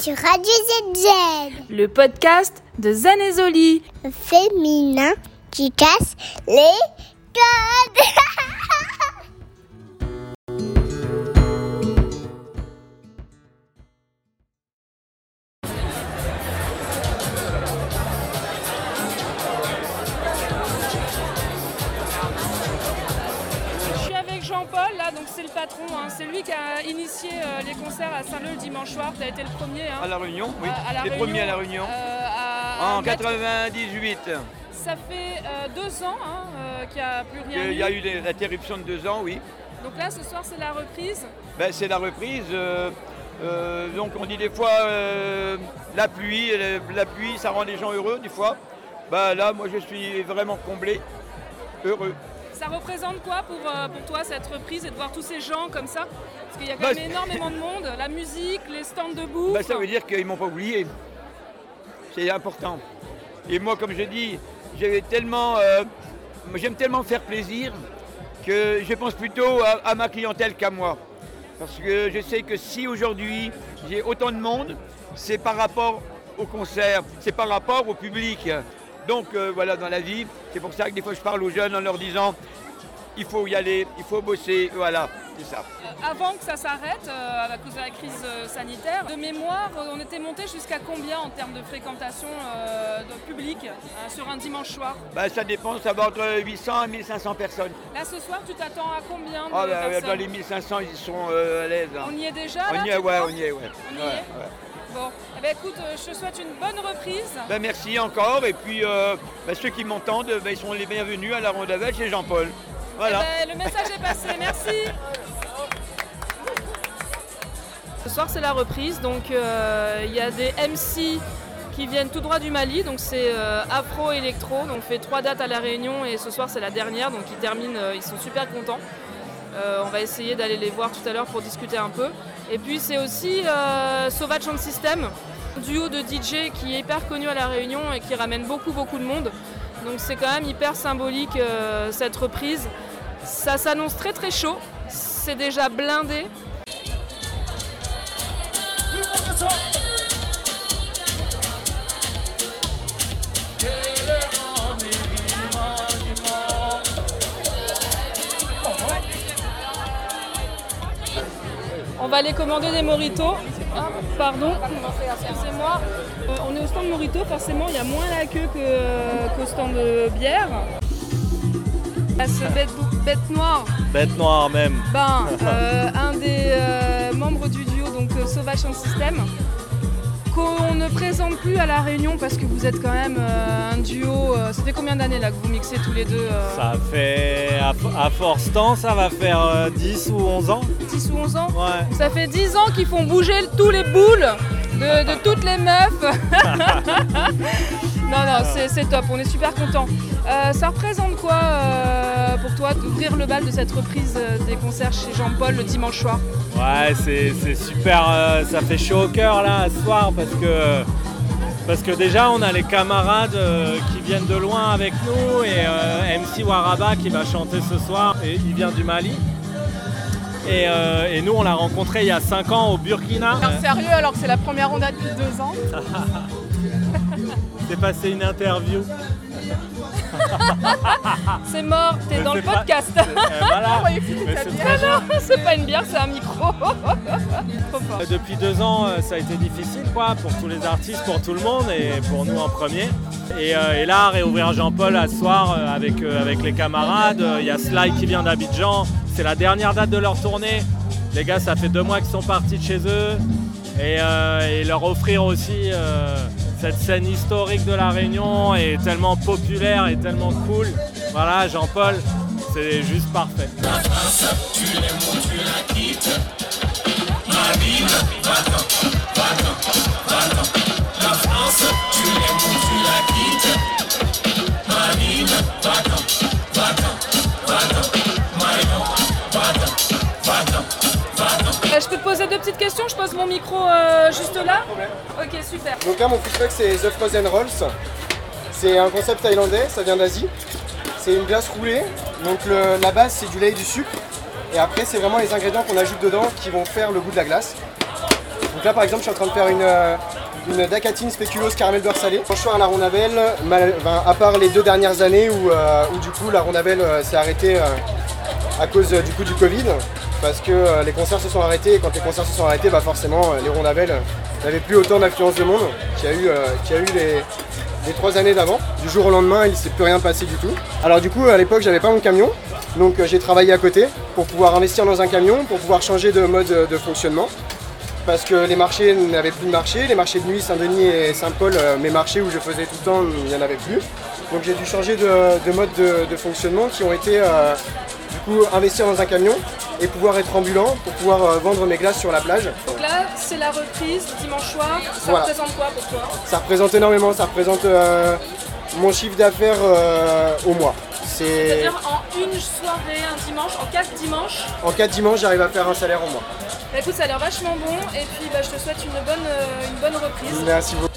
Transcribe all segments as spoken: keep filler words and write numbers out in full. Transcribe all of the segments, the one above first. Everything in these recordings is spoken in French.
sur Radio Z Z, le podcast de Zen et Zoli, le féminin qui casse les codes. Jean-Paul, là, donc c'est le patron, hein. C'est lui qui a initié euh, les concerts à Saint-Leu le dimanche soir. Tu as été le premier. Hein. À La Réunion, oui. À, à la les Réunion, premiers à La Réunion. Euh, à, en quatre-vingt-dix-huit. Ça fait euh, deux ans hein, euh, qu'il n'y a plus rien eu. Il y a eu l'interruption de deux ans, oui. Donc là, ce soir, c'est la reprise. Ben, c'est la reprise. Euh, euh, donc on dit des fois euh, la pluie, la pluie, ça rend les gens heureux, des fois. Ben, là, moi, je suis vraiment comblé, heureux. Ça représente quoi pour, euh, pour toi cette reprise et de voir tous ces gens comme ça? Parce qu'il y a quand bah, même énormément de monde, la musique, les stands de bouffe. Bah, ça veut dire qu'ils ne m'ont pas oublié. C'est important. Et moi, comme je dis, j'ai tellement, euh, j'aime tellement faire plaisir que je pense plutôt à, à ma clientèle qu'à moi. Parce que je sais que si aujourd'hui j'ai autant de monde, c'est par rapport au concert, c'est par rapport au public. Donc euh, voilà, dans la vie, c'est pour ça que des fois je parle aux jeunes en leur disant il faut y aller, il faut bosser, voilà, c'est ça. Euh, avant que ça s'arrête, euh, à cause de la crise euh, sanitaire, de mémoire, on était monté jusqu'à combien en termes de fréquentation euh, de public euh, sur un dimanche soir? Bah, ça dépend, ça va entre huit cents et mille cinq cents personnes. Là ce soir, tu t'attends à combien de ah, bah, personnes? Dans les mille cinq cents, ils sont euh, à l'aise. Hein. On y est déjà on là, y est, ouais, on y est, ouais. On y ouais, est ouais. Bon, eh ben, écoute, euh, je te souhaite une bonne reprise. Ben, merci encore, et puis euh, ben, ceux qui m'entendent, ben, ils sont les bienvenus à la Rondavelle chez Jean-Paul. Voilà. Eh ben, le message est passé, merci. Ce soir c'est la reprise, donc il euh, y a des M C qui viennent tout droit du Mali, donc c'est euh, afro-électro, donc on fait trois dates à La Réunion et ce soir c'est la dernière, donc ils terminent, euh, ils sont super contents. Euh, on va essayer d'aller les voir tout à l'heure pour discuter un peu. Et puis c'est aussi euh, Sauvage Sound System, un duo de D J qui est hyper connu à La Réunion et qui ramène beaucoup beaucoup de monde. Donc c'est quand même hyper symbolique euh, cette reprise. Ça s'annonce très très chaud, c'est déjà blindé. On va aller commander des mojitos. Ah, pardon, excusez-moi. Euh, on est au stand mojito, forcément il y a moins la queue que, euh, qu'au stand de bière. Là, ce bête, bête noire. Bête noire même. Ben, euh, un des euh, membres du duo, donc euh, Sauvage Sound System, qu'on ne présente plus à La Réunion parce que vous êtes quand même euh, un duo. Euh, ça fait combien d'années là que vous mixez tous les deux euh... Ça fait, à, à force temps, ça va faire euh, dix ou onze ans. dix ou onze ans Ouais. Ça fait dix ans qu'ils font bouger tous les boules de, de toutes les meufs. Non, non, c'est, c'est top, on est super contents. Euh, ça représente quoi euh, pour toi d'ouvrir le bal de cette reprise des concerts chez Jean-Paul le dimanche soir? Ouais, c'est, c'est super, euh, ça fait chaud au cœur là ce soir parce que, parce que déjà on a les camarades euh, qui viennent de loin avec nous et euh, M C Waraba qui va chanter ce soir, et il vient du Mali. Et, euh, et nous on l'a rencontré il y a cinq ans au Burkina. Alors, sérieux alors que c'est la première ronde depuis deux ans. C'est passé une interview. C'est mort, t'es Mais dans le pas... podcast. Euh, voilà. Je que Mais c'était c'est ta très Non, c'est pas une bière, c'est un micro. Trop fort. Depuis deux ans, ça a été difficile quoi, pour tous les artistes, pour tout le monde et pour nous en premier. Et, euh, et là, réouvrir Jean-Paul à ce soir euh, avec, euh, avec les camarades. Il y a Sly qui vient d'Abidjan. C'est la dernière date de leur tournée. Les gars, ça fait deux mois qu'ils sont partis de chez eux. Et, euh, et leur offrir aussi euh, cette scène historique de La Réunion est tellement populaire et tellement cool. Voilà, Jean-Paul, c'est juste parfait. La France, tu l'aimes ou tu la quittes. Marine, va-t'en, va-t'en, va-t'en. La France, tu l'aimes ou tu la quittes. Marine, va-t'en, va-t'en, va-t'en. Marine, va-t'en, va-t'en, va-t'en. Euh, je peux te poser deux petites questions, je pose mon micro euh, juste là. Ok, super. Donc là, mon food truck, c'est The Frozen Rolls. C'est un concept thaïlandais, ça vient d'Asie. C'est une glace roulée, donc le, la base c'est du lait et du sucre. Et après c'est vraiment les ingrédients qu'on ajoute dedans qui vont faire le goût de la glace. Donc là par exemple je suis en train de faire une, euh, une dacatine spéculoos caramel beurre salé. Franchement à la Rondavelle, mal, enfin, à part les deux dernières années où, euh, où du coup la Rondavelle euh, s'est arrêtée euh, à cause euh, du coup du Covid, parce que euh, les concerts se sont arrêtés et quand les concerts se sont arrêtés, bah forcément euh, les Rondavelles euh, n'avaient plus autant d'affluence de monde qu'il y a eu, euh, qu'il y a eu les, les trois années d'avant. Du jour au lendemain il ne s'est plus rien passé du tout. Alors du coup à l'époque j'avais pas mon camion, donc euh, j'ai travaillé à côté pour pouvoir investir dans un camion, pour pouvoir changer de mode de fonctionnement. Parce que les marchés n'avaient plus de marché, les marchés de nuit, Saint-Denis et Saint-Paul, euh, mes marchés où je faisais tout le temps, il n'y en avait plus. Donc j'ai dû changer de, de mode de, de fonctionnement qui ont été euh, du coup investir dans un camion et pouvoir être ambulant pour pouvoir euh, vendre mes glaces sur la plage. Donc là, c'est la reprise dimanche soir. Ça Voilà. représente quoi pour toi? Ça représente énormément, ça représente euh, mon chiffre d'affaires euh, au mois. C'est... C'est-à-dire en une soirée, un dimanche, en quatre dimanches. En quatre dimanches, j'arrive à faire un salaire au mois. Bah, écoute, ça a l'air vachement bon et puis bah, je te souhaite une bonne, euh, une bonne reprise. Merci beaucoup.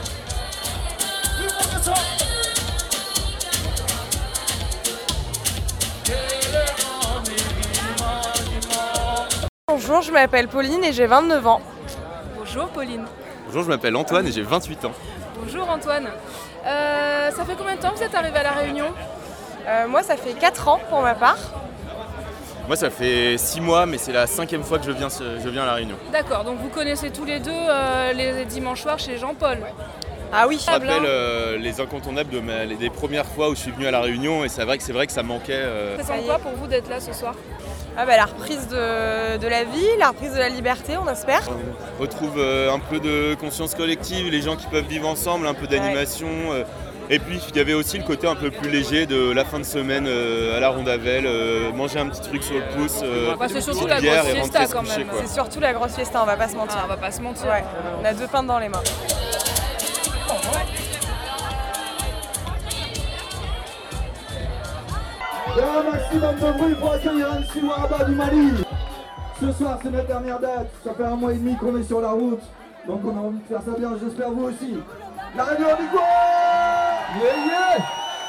Bonjour, je m'appelle Pauline et j'ai vingt-neuf ans. Bonjour Pauline. Bonjour, je m'appelle Antoine et j'ai vingt-huit ans. Bonjour Antoine. Euh, ça fait combien de temps que vous êtes arrivé à La Réunion? Euh, moi, ça fait quatre ans pour ma part. Moi, ça fait six mois, mais c'est la cinquième fois que je viens, je viens à La Réunion. D'accord, donc vous connaissez tous les deux euh, les dimanches soirs chez Jean-Paul. Ah oui. Je me rappelle euh, les incontournables de ma, les, des premières fois où je suis venu à La Réunion et c'est vrai que, c'est vrai que ça manquait. Euh... Ça sent quoi pour vous d'être là ce soir? Ah bah, la reprise de, de la vie, la reprise de la liberté, on espère. On retrouve euh, un peu de conscience collective, les gens qui peuvent vivre ensemble, un peu d'animation. Euh, et puis il y avait aussi le côté un peu plus léger de la fin de semaine euh, à la Rondavelle, euh, manger un petit truc sur le pouce, euh, bah, c'est surtout une la bière grosse et fiesta rentrer se quand coucher, même. quoi. C'est surtout la grosse fiesta, on va pas se mentir. Ah, on va pas se mentir. Ouais, on a deux pintes dans les mains. Il y a un maximum de bruit pour accueillir M C Waraba du Mali. Ce soir c'est notre dernière date, ça fait un mois et demi qu'on est sur la route, donc on a envie de faire ça bien, j'espère vous aussi. La Réunion du quoi? Yeah yeah.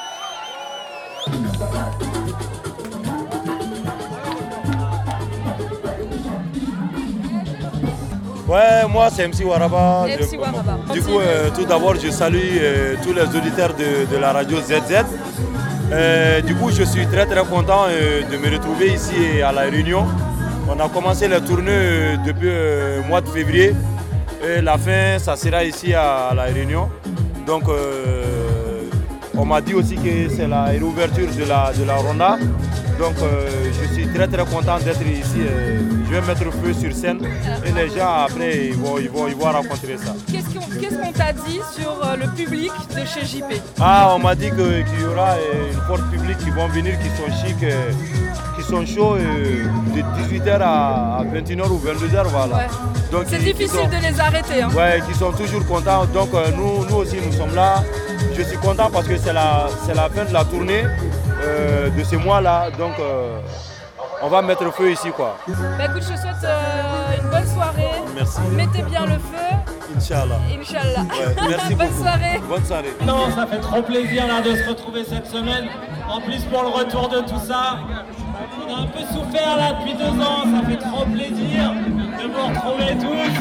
Ouais, moi c'est M C Waraba. M C Waraba. Du coup, euh, tout d'abord, je salue euh, tous les auditeurs de, de la radio Z Z. Euh, du coup, je suis très très content euh, de me retrouver ici à La Réunion. On a commencé la tournée euh, depuis le euh, mois de février. Et la fin, ça sera ici à La Réunion. Donc, euh, on m'a dit aussi que c'est la réouverture de la, de la Ronda. Donc, euh, je suis très très content d'être ici. Euh, je vais mettre le feu sur scène et les gens après ils vont, ils vont, ils vont rencontrer ça. Qu'est-ce qu'on qu'est-ce qu'on t'a dit sur euh, le public de chez J P? Ah, on m'a dit que, qu'il y aura euh, une force publique qui vont venir, qui sont chics, euh, qui sont chauds euh, de dix-huit heures à, à vingt et une heures ou vingt-deux heures. Voilà. Ouais. Donc, c'est ils, difficile ils sont, de les arrêter. Hein. Ouais, qui sont toujours contents. Donc euh, nous, nous aussi nous sommes là. Je suis content parce que c'est la, c'est la fin de la tournée euh, de ce mois-là. Donc euh, on va mettre le feu ici, quoi. Bah écoute, je te souhaite euh, une bonne soirée. Merci. Mettez bien le feu. Inch'Allah. Inch'Allah. Ouais, merci bonne beaucoup. soirée. Bonne soirée. Non, ça fait trop plaisir là de se retrouver cette semaine. En plus pour le retour de tout ça, on a un peu souffert là depuis deux ans. Ça fait trop plaisir de vous retrouver tous.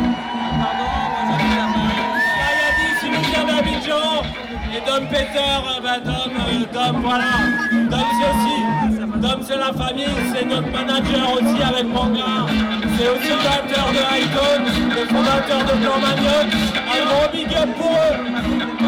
Ayadi qui nous vient d'Abidjan et Dom Peter, bah Dom, euh, Dom voilà, Dom c'est aussi, Dom c'est la famille, c'est notre manager aussi avec Manga, c'est aussi le fondateur de Icon, le fondateur de Plan Manioc, un gros big up pour eux.